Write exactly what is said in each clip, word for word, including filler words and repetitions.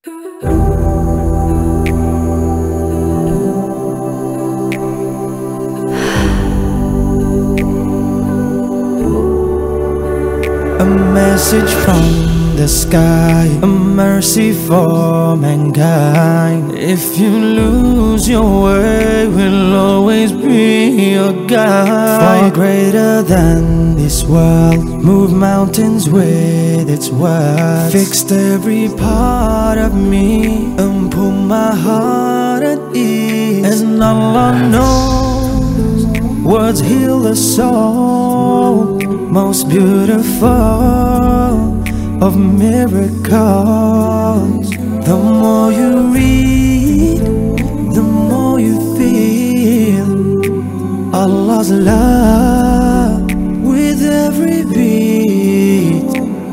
A message from the sky, a mercy for mankind. If you lose your way, we'll always be your guide. Far greater than this world, move mountains with its word. Fixed every part of me and put my heart at ease. And Allah knows words heal the soul, most beautiful of miracles. The more you read, the more you feel Allah's love with every beat.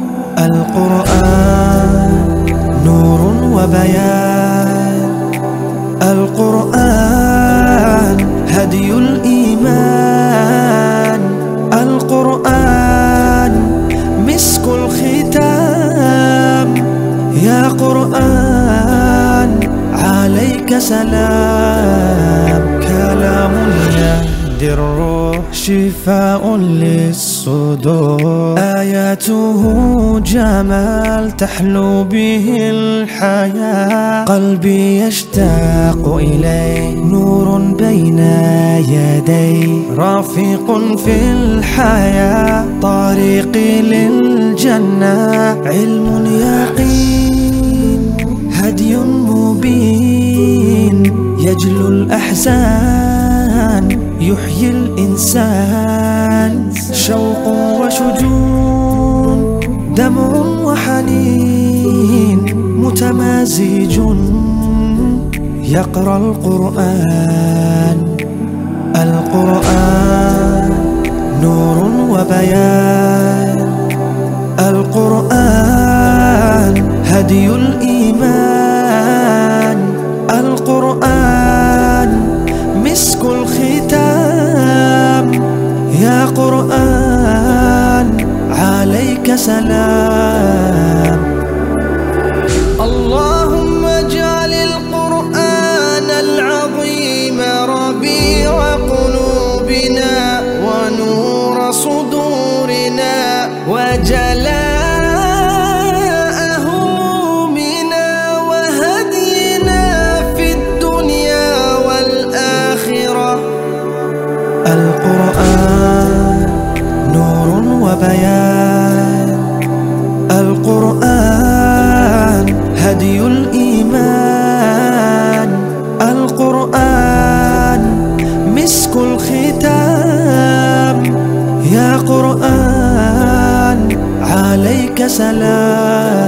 Al-Quran, Nurun wa Bayan. Al-Quran, Hadiyul Iman. Al-Quran, Miskul Khitam. Ya Quran, alayka salam. Kalamun yahdi الروح شفاء للصدور. آياته جمال تحلو به الحياة. قلبي يشتاق إليه، نور بين يدي، رفيق في الحياة، طريقي للجنة. علم يقين، هدي مبين، يجلو الأحزان، يحيي الإنسان. شوق وشجون، دمع وحنين، متمازج يقرأ القرآن. القرآن، نور وبيان. القرآن، هدي الإيمان. القرآن، مسك الختام. يا قرآن، عليك سلام. اللهم اجعل القرآن العظيم ربيع قلوبنا ونور صدورنا وجلاء همومنا وهدينا في الدنيا والآخرة. القرآن، نور وبيان. القرآن، هدي الإيمان. القرآن، مسك الختام. يا قرآن، عليك سلام.